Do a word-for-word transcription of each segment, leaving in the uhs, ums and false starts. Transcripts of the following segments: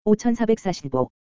오천사백사십오.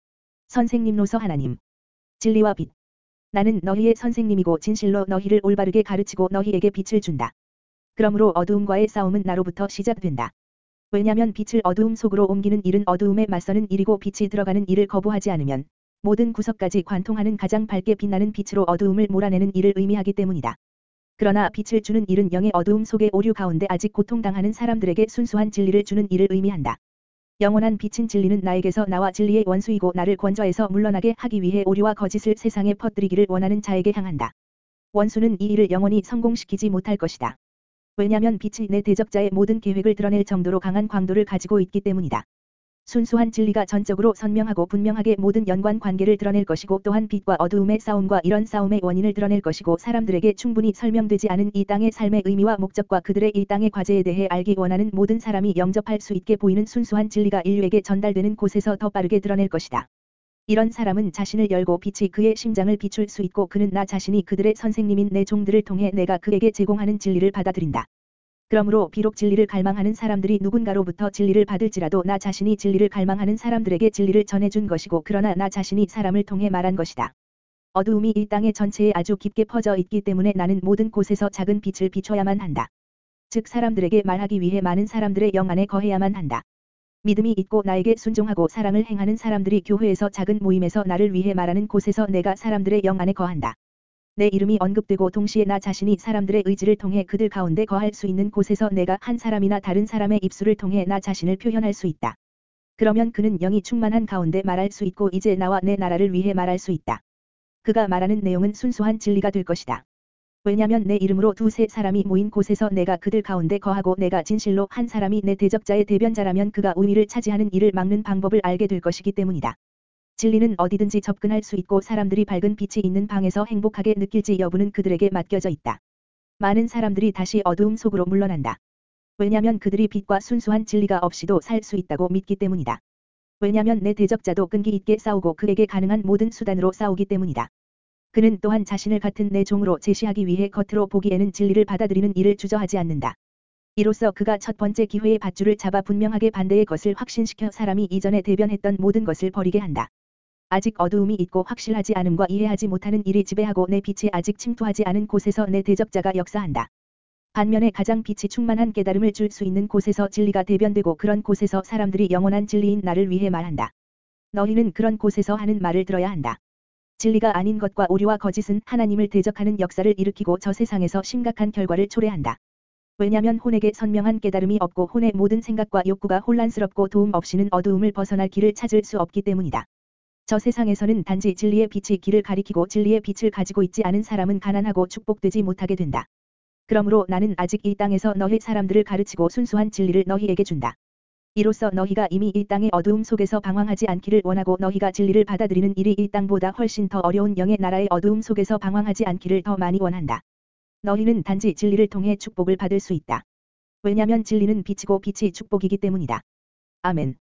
선생님로서 하나님. 진리와 빛. 나는 너희의 선생님이고 진실로 너희를 올바르게 가르치고 너희에게 빛을 준다. 그러므로 어두움과의 싸움은 나로부터 시작된다. 왜냐면 빛을 어두움 속으로 옮기는 일은 어두움에 맞서는 일이고 빛이 들어가는 일을 거부하지 않으면 모든 구석까지 관통하는 가장 밝게 빛나는 빛으로 어두움을 몰아내는 일을 의미하기 때문이다. 그러나 빛을 주는 일은 영의 어두움 속의 오류 가운데 아직 고통당하는 사람들에게 순수한 진리를 주는 일을 의미한다. 영원한 빛인 진리는 나에게서 나와 진리의 원수이고 나를 권좌에서 물러나게 하기 위해 오류와 거짓을 세상에 퍼뜨리기를 원하는 자에게 향한다. 원수는 이 일을 영원히 성공시키지 못할 것이다. 왜냐면 빛이 내 대적자의 모든 계획을 드러낼 정도로 강한 광도를 가지고 있기 때문이다. 순수한 진리가 전적으로 선명하고 분명하게 모든 연관 관계를 드러낼 것이고 또한 빛과 어두움의 싸움과 이런 싸움의 원인을 드러낼 것이고 사람들에게 충분히 설명되지 않은 이 땅의 삶의 의미와 목적과 그들의 이 땅의 과제에 대해 알기 원하는 모든 사람이 영접할 수 있게 보이는 순수한 진리가 인류에게 전달되는 곳에서 더 빠르게 드러낼 것이다. 이런 사람은 자신을 열고 빛이 그의 심장을 비출 수 있고 그는 나 자신이 그들의 선생님인 내 종들을 통해 내가 그에게 제공하는 진리를 받아들인다. 그러므로 비록 진리를 갈망하는 사람들이 누군가로부터 진리를 받을지라도 나 자신이 진리를 갈망하는 사람들에게 진리를 전해준 것이고 그러나 나 자신이 사람을 통해 말한 것이다. 어두움이 이 땅의 전체에 아주 깊게 퍼져 있기 때문에 나는 모든 곳에서 작은 빛을 비춰야만 한다. 즉 사람들에게 말하기 위해 많은 사람들의 영 안에 거해야만 한다. 믿음이 있고 나에게 순종하고 사랑을 행하는 사람들이 교회에서 작은 모임에서 나를 위해 말하는 곳에서 내가 사람들의 영 안에 거한다. 내 이름이 언급되고 동시에 나 자신이 사람들의 의지를 통해 그들 가운데 거할 수 있는 곳에서 내가 한 사람이나 다른 사람의 입술을 통해 나 자신을 표현할 수 있다. 그러면 그는 영이 충만한 가운데 말할 수 있고 이제 나와 내 나라를 위해 말할 수 있다. 그가 말하는 내용은 순수한 진리가 될 것이다. 왜냐면 내 이름으로 두세 사람이 모인 곳에서 내가 그들 가운데 거하고 내가 진실로 한 사람이 내 대적자의 대변자라면 그가 우위를 차지하는 일을 막는 방법을 알게 될 것이기 때문이다. 진리는 어디든지 접근할 수 있고 사람들이 밝은 빛이 있는 방에서 행복하게 느낄지 여부는 그들에게 맡겨져 있다. 많은 사람들이 다시 어두움 속으로 물러난다. 왜냐면 그들이 빛과 순수한 진리가 없이도 살 수 있다고 믿기 때문이다. 왜냐면 내 대적자도 끈기 있게 싸우고 그에게 가능한 모든 수단으로 싸우기 때문이다. 그는 또한 자신을 같은 내 종으로 제시하기 위해 겉으로 보기에는 진리를 받아들이는 일을 주저하지 않는다. 이로써 그가 첫 번째 기회의 밧줄을 잡아 분명하게 반대의 것을 확신시켜 사람이 이전에 대변했던 모든 것을 버리게 한다. 아직 어두움이 있고 확실하지 않음과 이해하지 못하는 일이 지배하고 내 빛이 아직 침투하지 않은 곳에서 내 대적자가 역사한다. 반면에 가장 빛이 충만한 깨달음을 줄 수 있는 곳에서 진리가 대변되고 그런 곳에서 사람들이 영원한 진리인 나를 위해 말한다. 너희는 그런 곳에서 하는 말을 들어야 한다. 진리가 아닌 것과 오류와 거짓은 하나님을 대적하는 역사를 일으키고 저 세상에서 심각한 결과를 초래한다. 왜냐면 혼에게 선명한 깨달음이 없고 혼의 모든 생각과 욕구가 혼란스럽고 도움 없이는 어두움을 벗어날 길을 찾을 수 없기 때문이다. 저 세상에서는 단지 진리의 빛이 길을 가리키고 진리의 빛을 가지고 있지 않은 사람은 가난하고 축복되지 못하게 된다. 그러므로 나는 아직 이 땅에서 너희 사람들을 가르치고 순수한 진리를 너희에게 준다. 이로써 너희가 이미 이 땅의 어두움 속에서 방황하지 않기를 원하고 너희가 진리를 받아들이는 일이 이 땅보다 훨씬 더 어려운 영의 나라의 어두움 속에서 방황하지 않기를 더 많이 원한다. 너희는 단지 진리를 통해 축복을 받을 수 있다. 왜냐면 진리는 빛이고 빛이 축복이기 때문이다. 아멘.